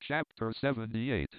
Chapter 78.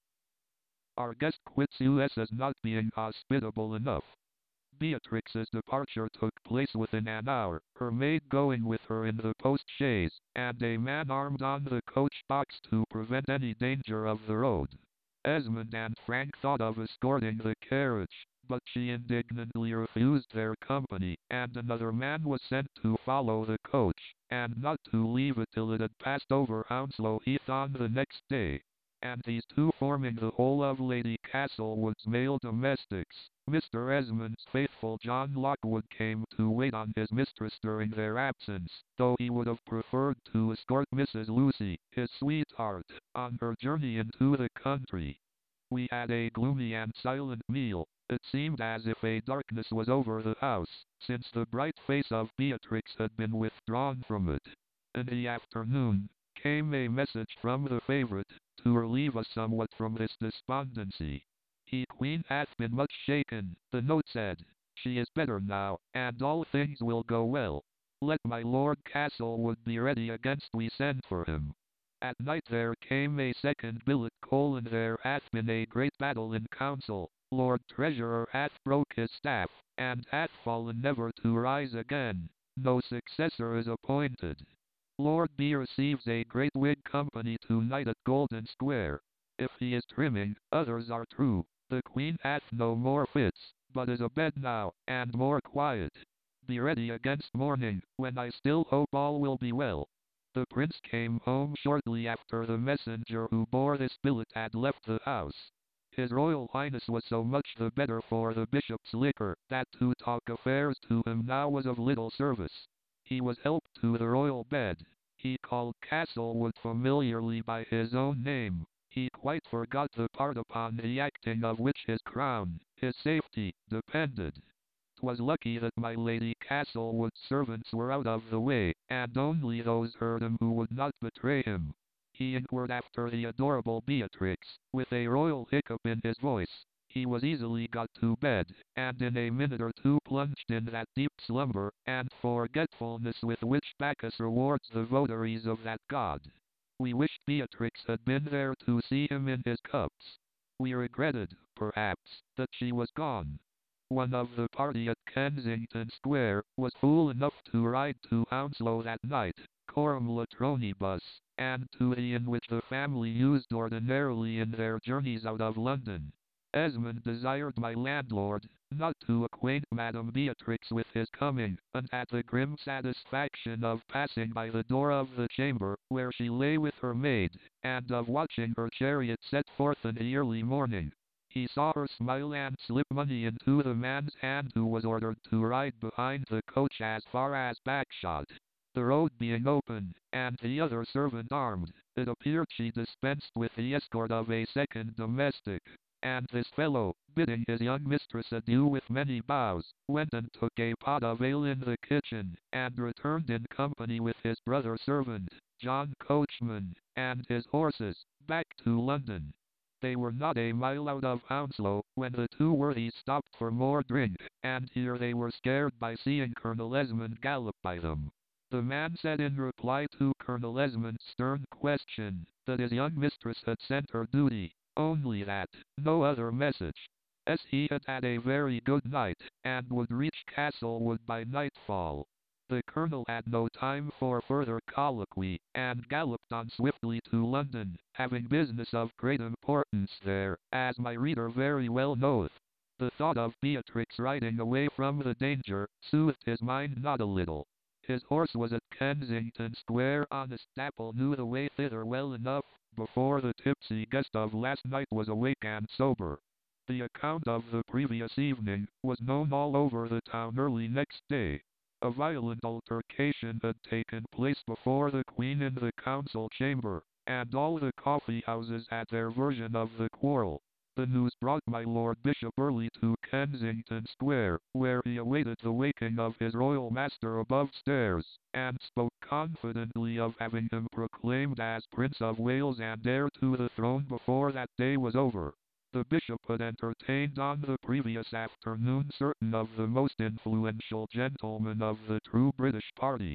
Our guest quits US as not being hospitable enough. Beatrix's departure took place within an hour, her maid going with her in the post-chaise, and a man armed on the coach box to prevent any danger of the road. Esmond and Frank thought of escorting the carriage, but she indignantly refused their company, and another man was sent to follow the coach, and not to leave it till it had passed over Hounslow Heath on the next day. And these two forming the whole of Lady Castlewood's male domestics. Mr. Esmond's faithful John Lockwood came to wait on his mistress during their absence, though he would have preferred to escort Mrs. Lucy, his sweetheart, on her journey into the country. We had a gloomy and silent meal. It seemed as if a darkness was over the house, since the bright face of Beatrix had been withdrawn from it. In the afternoon, came a message from the favourite, to relieve us somewhat from this despondency. He Queen hath been much shaken, the note said. She is better now, and all things will go well. Let my Lord Castlewood be ready against we send for him. At night there came a second billet: there hath been a great battle in council. Lord Treasurer hath broke his staff, and hath fallen never to rise again. No successor is appointed. Lord B receives a great Whig company to-night at Golden Square. If he is trimming, others are true. The Queen hath no more fits, but is abed now, and more quiet. Be ready against morning, when I still hope all will be well. The Prince came home shortly after the messenger who bore this billet had left the house. His Royal Highness was so much the better for the Bishop's liquor, that to talk affairs to him now was of little service. He was helped to the royal bed. He called Castlewood familiarly by his own name. He quite forgot the part upon the acting of which his crown, his safety, depended. 'Twas lucky that my Lady Castlewood's servants were out of the way, and only those heard him who would not betray him. He inquired after the adorable Beatrix, with a royal hiccup in his voice. He was easily got to bed, and in a minute or two plunged in that deep slumber and forgetfulness with which Bacchus rewards the votaries of that god. We wished Beatrix had been there to see him in his cups. We regretted, perhaps, that she was gone. One of the party at Kensington Square was fool enough to ride to Hounslow that night, coram latronibus, and to the inn which the family used ordinarily in their journeys out of London. Esmond desired my landlord not to acquaint Madame Beatrix with his coming, and had the grim satisfaction of passing by the door of the chamber where she lay with her maid, and of watching her chariot set forth in the early morning. He saw her smile and slip money into the man's hand who was ordered to ride behind the coach as far as Bagshot. The road being open, and the other servant armed, it appeared she dispensed with the escort of a second domestic. And this fellow, bidding his young mistress adieu with many bows, went and took a pot of ale in the kitchen, and returned in company with his brother servant, John Coachman, and his horses, back to London. They were not a mile out of Hounslow, when the two worthies stopped for more drink, and here they were scared by seeing Colonel Esmond gallop by them. The man said in reply to Colonel Esmond's stern question, that his young mistress had sent her duty. Only that, no other message. As he had had a very good night, and would reach Castlewood by nightfall. The colonel had no time for further colloquy, and galloped on swiftly to London, having business of great importance there, as my reader very well knoweth. The thought of Beatrix riding away from the danger, soothed his mind not a little. His horse was at Kensington Square. Honest Dapple knew the way thither well enough, before the tipsy guest of last night was awake and sober. The account of the previous evening was known all over the town early next day. A violent altercation had taken place before the Queen in the council chamber, and all the coffee houses had their version of the quarrel. The news brought my Lord Bishop early to Kensington Square, where he awaited the waking of his royal master above stairs, and spoke confidently of having him proclaimed as Prince of Wales and heir to the throne before that day was over. The bishop had entertained on the previous afternoon certain of the most influential gentlemen of the true British party.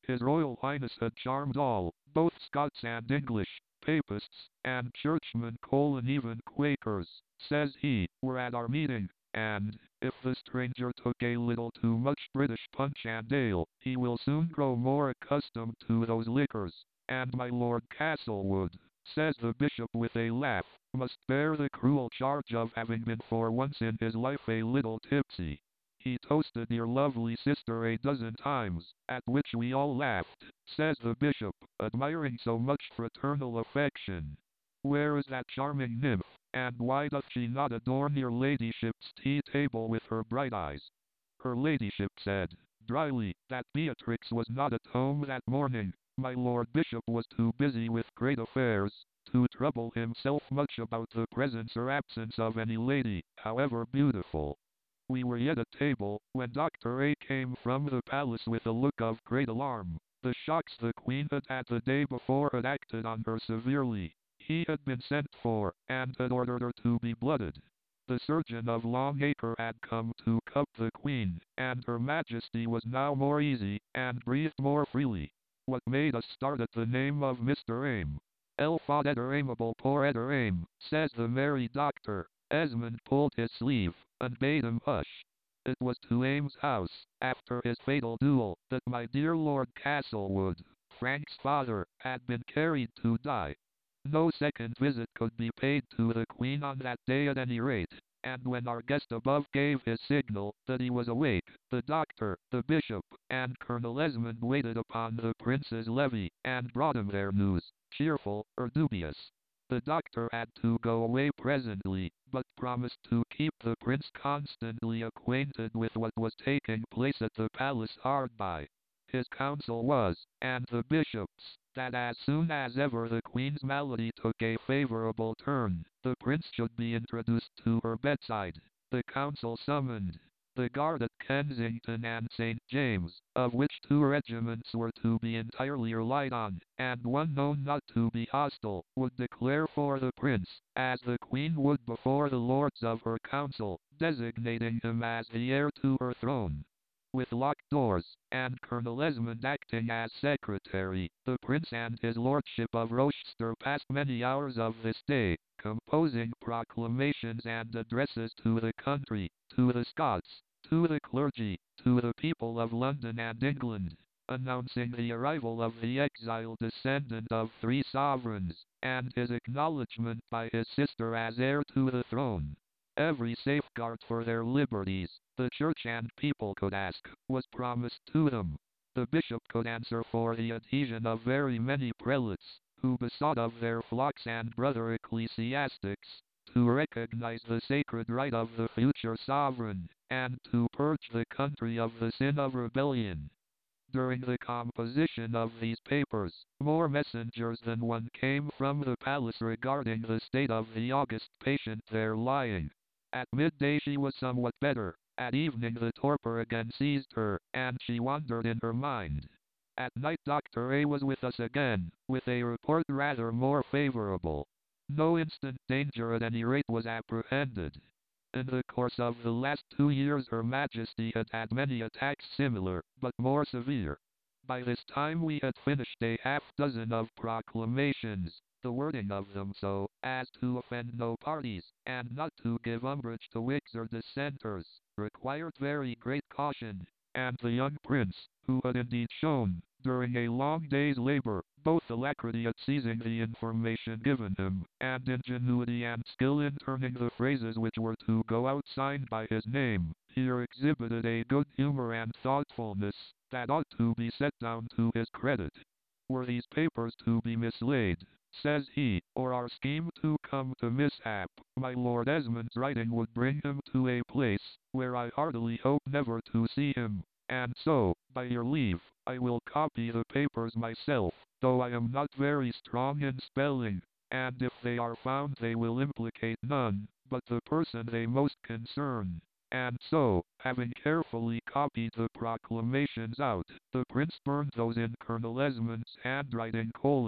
His Royal Highness had charmed all, both Scots and English, Papists, and Churchmen, even Quakers, says he, were at our meeting, and, if the stranger took a little too much British punch and ale, he will soon grow more accustomed to those liquors, and my Lord Castlewood, says the bishop with a laugh, must bear the cruel charge of having been for once in his life a little tipsy. He toasted your lovely sister a dozen times, at which we all laughed, says the bishop, admiring so much fraternal affection. Where is that charming nymph, and why doth she not adorn your ladyship's tea-table with her bright eyes? Her ladyship said, dryly, that Beatrix was not at home that morning. My lord bishop was too busy with great affairs, to trouble himself much about the presence or absence of any lady, however beautiful. We were yet at table, when Dr. A came from the palace with a look of great alarm. The shocks the Queen had had the day before had acted on her severely. He had been sent for, and had ordered her to be blooded. The surgeon of Longacre had come to cup the Queen, and her Majesty was now more easy, and breathed more freely. What made us start at the name of Mr. Aim? El fod Eder Aimable poor Eder Aim, says the merry doctor. Esmond pulled his sleeve, and bade him hush. It was to Aim's house, after his fatal duel, that my dear Lord Castlewood, Frank's father, had been carried to die. No second visit could be paid to the Queen on that day at any rate, and when our guest above gave his signal that he was awake, the doctor, the bishop, and Colonel Esmond waited upon the prince's levee, and brought him their news, cheerful or dubious. The doctor had to go away presently, but promised to keep the prince constantly acquainted with what was taking place at the palace hard by. His counsel was, and the bishop's, that as soon as ever the Queen's malady took a favorable turn, the prince should be introduced to her bedside. The council summoned the guard at Kensington and St. James, of which 2 regiments were to be entirely relied on, and one known not to be hostile, would declare for the prince, as the Queen would before the lords of her council, designating him as the heir to her throne. With locked doors, and Colonel Esmond acting as secretary, the prince and his lordship of Rochester passed many hours of this day, composing proclamations and addresses to the country, to the Scots, to the clergy, to the people of London and England, announcing the arrival of the exiled descendant of 3 sovereigns, and his acknowledgment by his sister as heir to the throne. Every safeguard for their liberties, the church and people could ask, was promised to them. The bishop could answer for the adhesion of very many prelates, who besought of their flocks and brother ecclesiastics, to recognize the sacred right of the future sovereign, and to purge the country of the sin of rebellion. During the composition of these papers, more messengers than one came from the palace regarding the state of the august patient there lying. At midday she was somewhat better. At evening the torpor again seized her, and she wandered in her mind. At night Dr. A was with us again, with a report rather more favorable. No instant danger at any rate was apprehended. In the course of the last 2 years Her Majesty had had many attacks similar, but more severe. By this time we had finished a half-dozen of proclamations, the wording of them so as to offend no parties, and not to give umbrage to Whigs or Dissenters, required very great caution, and the young prince, who had indeed shown, during a long day's labor, both alacrity at seizing the information given him, and ingenuity and skill in turning the phrases which were to go out signed by his name, here exhibited a good humor and thoughtfulness that ought to be set down to his credit. Were these papers to be mislaid, says he, or our scheme to come to mishap, my Lord Esmond's writing would bring him to a place where I heartily hope never to see him, and so, by your leave, I will copy the papers myself, though I am not very strong in spelling, and if they are found they will implicate none but the person they most concern. And so, having carefully copied the proclamations out, the prince burned those in Colonel Esmond's handwriting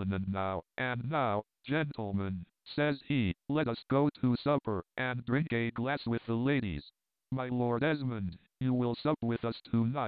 and now, gentlemen, says he, let us go to supper, and drink a glass with the ladies. My Lord Esmond, you will sup with us tonight.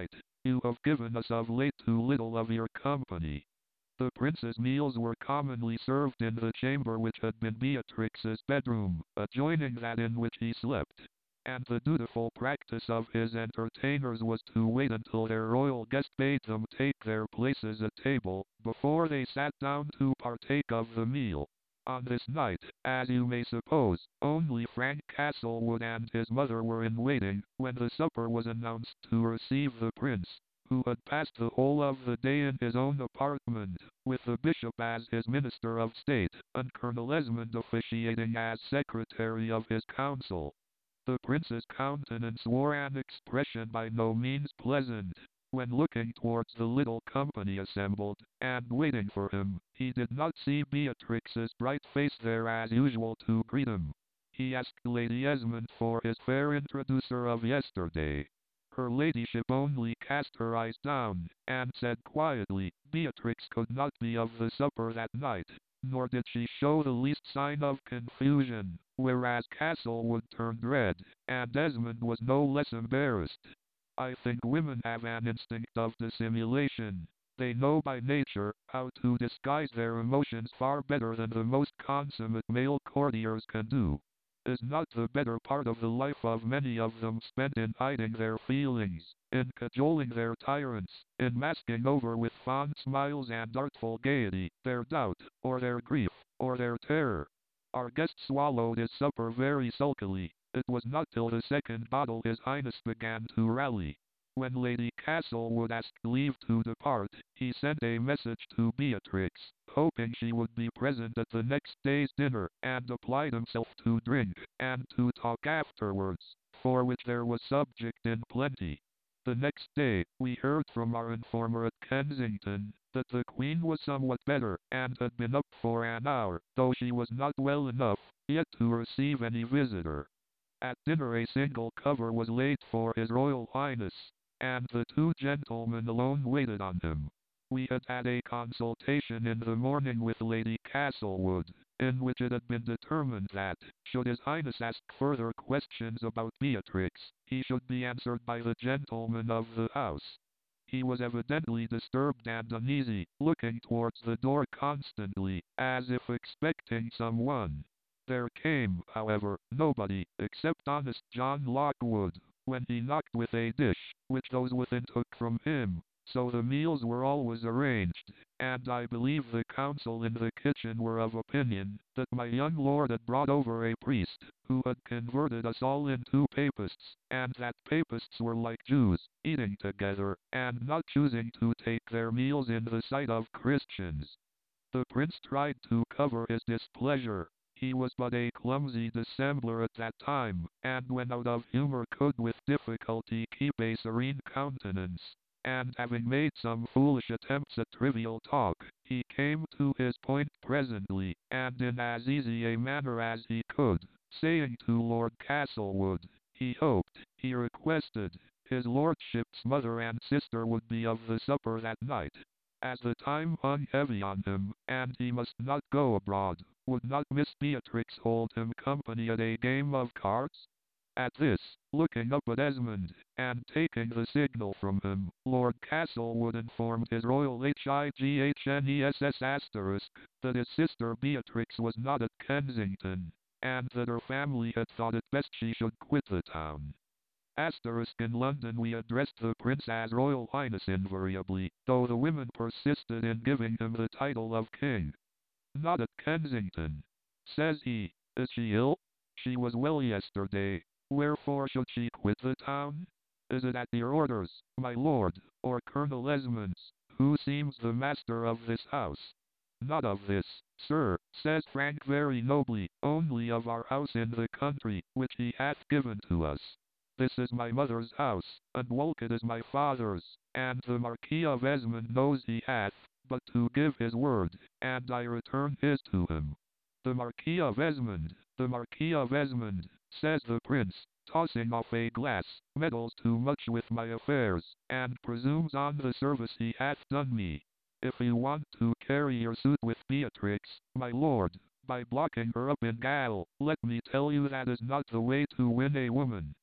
You have given us of late too little of your company. The prince's meals were commonly served in the chamber which had been Beatrix's bedroom, adjoining that in which he slept, and the dutiful practice of his entertainers was to wait until their royal guest bade them take their places at table, before they sat down to partake of the meal. On this night, as you may suppose, only Frank Castlewood and his mother were in waiting, when the supper was announced to receive the prince, who had passed the whole of the day in his own apartment, with the bishop as his minister of state, and Colonel Esmond officiating as secretary of his council. The prince's countenance wore an expression by no means pleasant. When looking towards the little company assembled, and waiting for him, he did not see Beatrix's bright face there as usual to greet him. He asked Lady Esmond for his fair introducer of yesterday. Her ladyship only cast her eyes down, and said quietly, Beatrix could not be of the supper that night, nor did she show the least sign of confusion, whereas Castlewood turned red, and Esmond was no less embarrassed. I think women have an instinct of dissimulation. They know by nature how to disguise their emotions far better than the most consummate male courtiers can do. Is not the better part of the life of many of them spent in hiding their feelings, in cajoling their tyrants, in masking over with fond smiles and artful gaiety their doubt, or their grief, or their terror? Our guest swallowed his supper very sulkily. It was not till the second bottle his highness began to rally. When Lady Castlewood asked leave to depart, he sent a message to Beatrix, hoping she would be present at the next day's dinner, and applied himself to drink, and to talk afterwards, for which there was subject in plenty. The next day, we heard from our informer at Kensington, that the Queen was somewhat better, and had been up for an hour, though she was not well enough, yet to receive any visitor. At dinner a single cover was laid for His Royal Highness, and the two gentlemen alone waited on him. We had had a consultation in the morning with Lady Castlewood, in which it had been determined that, should His Highness ask further questions about Beatrix, he should be answered by the gentlemen of the house. He was evidently disturbed and uneasy, looking towards the door constantly, as if expecting someone. There came, however, nobody, except honest John Lockwood, when he knocked with a dish, which those within took from him. So the meals were always arranged, and I believe the council in the kitchen were of opinion, that my young lord had brought over a priest, who had converted us all into papists, and that papists were like Jews, eating together, and not choosing to take their meals in the sight of Christians. The prince tried to cover his displeasure. He was but a clumsy dissembler at that time, and when out of humor could with difficulty keep a serene countenance, and having made some foolish attempts at trivial talk, he came to his point presently, and in as easy a manner as he could, saying to Lord Castlewood, he hoped, he requested, his lordship's mother and sister would be of the supper that night. As the time hung heavy on him, and he must not go abroad, would not Miss Beatrix hold him company at a game of cards? At this, looking up at Esmond, and taking the signal from him, Lord Castlewood informed his Royal Highness that his sister Beatrix was not at Kensington, and that her family had thought it best she should quit the town. In London we addressed the prince as Royal Highness invariably, though the women persisted in giving him the title of king. Not at Kensington, says he. Is she ill? She was well yesterday. Wherefore should she quit the town? Is it at your orders, my lord, or Colonel Esmond's, who seems the master of this house? Not of this, sir, says Frank very nobly, only of our house in the country, which he hath given to us. This is my mother's house, and Wolcott is my father's, and the Marquis of Esmond knows he hath but to give his word, and I return his to him. The Marquis of Esmond, says the prince, tossing off a glass, meddles too much with my affairs, and presumes on the service he hath done me. If you want to carry your suit with Beatrix, my lord, by blocking her up in gaol, let me tell you that is not the way to win a woman.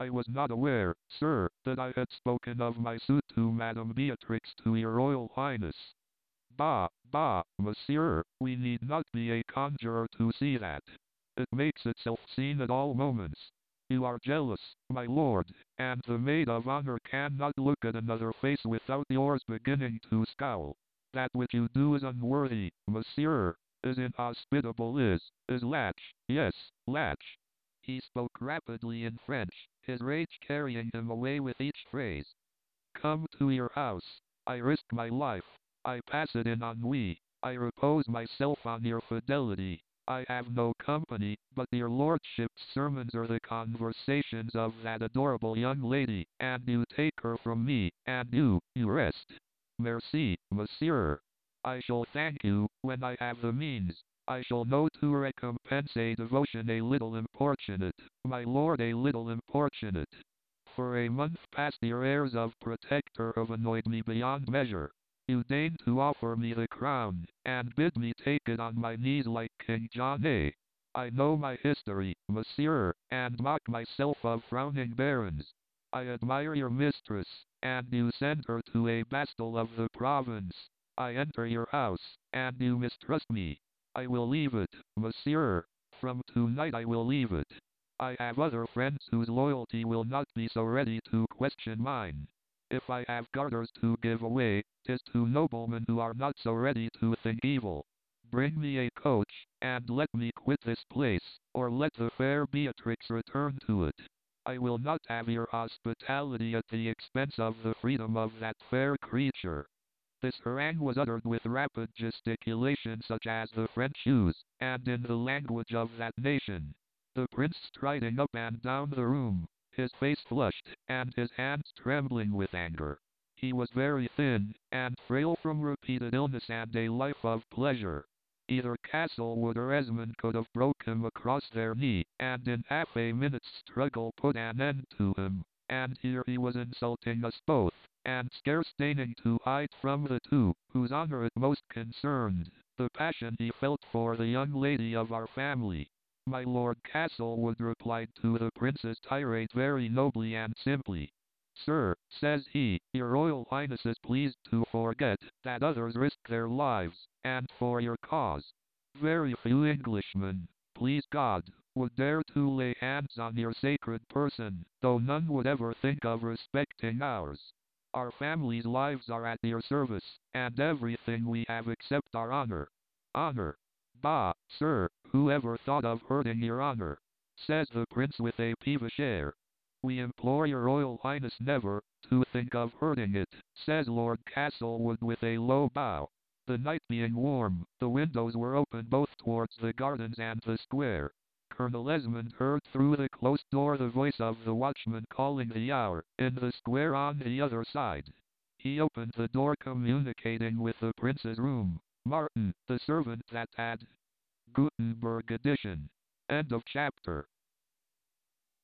I was not aware, sir, that I had spoken of my suit to Madame Beatrix to your Royal Highness. Bah, bah, monsieur, we need not be a conjurer to see that. It makes itself seen at all moments. You are jealous, my lord, and the maid of honor cannot look at another face without yours beginning to scowl. That which you do is unworthy, monsieur, is inhospitable, is latch, yes, latch. He spoke rapidly in French, his rage carrying him away with each phrase. Come to your house. I risk my life. I pass it in ennui. I repose myself on your fidelity. I have no company, but your lordship's sermons are the conversations of that adorable young lady, and you take her from me, and you rest. Merci, monsieur. I shall thank you, when I have the means. I shall know to recompense a devotion a little importunate, my lord, a little importunate. For a month past your airs of protector have annoyed me beyond measure. You deign to offer me the crown, and bid me take it on my knees like King John A. I know my history, monsieur, and mock myself of frowning barons. I admire your mistress, and you send her to a bastille of the province. I enter your house, and you mistrust me. I will leave it, monsieur. From tonight I will leave it. I have other friends whose loyalty will not be so ready to question mine. If I have garters to give away, 'tis to noblemen who are not so ready to think evil. Bring me a coach, and let me quit this place, or let the fair Beatrix return to it. I will not have your hospitality at the expense of the freedom of that fair creature. This harangue was uttered with rapid gesticulation such as the French use, and in the language of that nation. The prince striding up and down the room, his face flushed, and his hands trembling with anger. He was very thin, and frail from repeated illness and a life of pleasure. Either Castlewood or Esmond could have broke him across their knee, and in half a minute's struggle put an end to him. And here he was insulting us both, and scarce deigning to hide from the two, whose honor it most concerned, the passion he felt for the young lady of our family. My Lord Castlewood replied to the prince's tirade very nobly and simply. Sir, says he, your Royal Highness is pleased to forget that others risk their lives, and for your cause. Very few Englishmen, please God, would dare to lay hands on your sacred person, though none would ever think of respecting ours. Our family's lives are at your service, and everything we have except our honor. Honor? Bah, sir, who ever thought of hurting your honor? Says the prince with a peevish air. We implore your Royal Highness never to think of hurting it, says Lord Castlewood with a low bow. The night being warm, the windows were open both towards the gardens and the square. Colonel Esmond heard through the closed door the voice of the watchman calling the hour, in the square on the other side. He opened the door communicating with the prince's room. Martin, the servant that had Gutenberg edition. End of chapter.